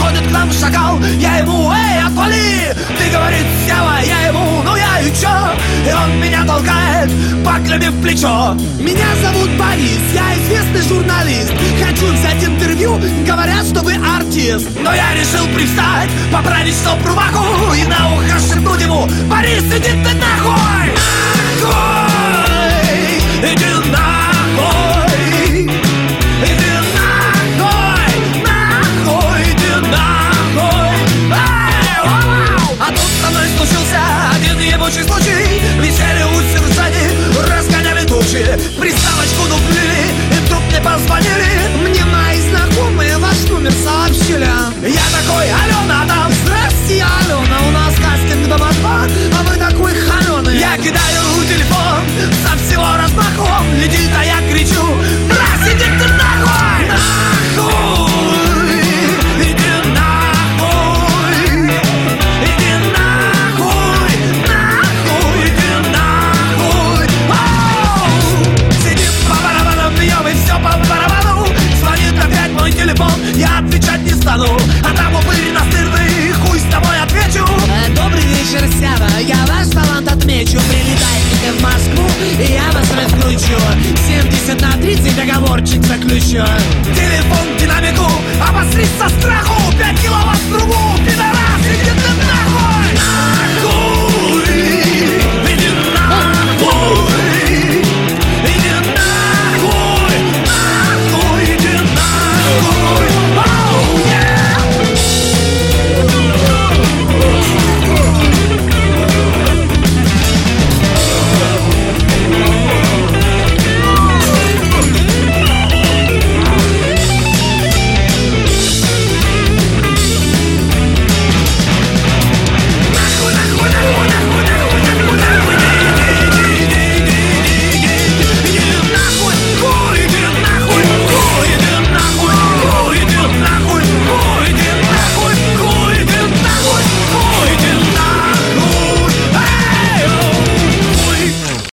Подходит к нам шакал, я ему: эй, отвали! Ты, говорит, Сева, я ему: ну я и чё? И он меня толкает паклями в плечо. Меня зовут Борис, я известный журналист. Хочу взять интервью, говорят, что вы артист. Но я решил привстать, поправить стоп рубаху и на ухо шепнуть ему: Борис, иди ты нахуй! Нахуй! Иди нахуй! Иди нахуй! Нахуй! Иди нахуй! А тут со мной случился один ебучий случай. Висели у сержани, разгоняли тучи. Приставочку дуплили, и вдруг мне позвонили. Мне мои знакомые ваш номер сообщили. Я такой: Алена там. Здрасте, Алена, у нас кастинг дома 2, а вы такой холеный. Я кидаю телефон со всего размаху. Он летит, а я кричу: раз, иди ты нахуй! Нахуй! Иди нахуй! Иди нахуй! Нахуй! Иди нахуй! Сидим по барабанам, бьем и все по барабану. Звонит опять мой телефон, я отвечать не стану. А там упырь настырный, хуй с тобой отвечу. Добрый вечер, Сева, я ваш талант отмечу. Прилетайте в Москву, и я вас раскручу. 70/30 договорчик заключу. Телефон в динамику, обосрись со страху.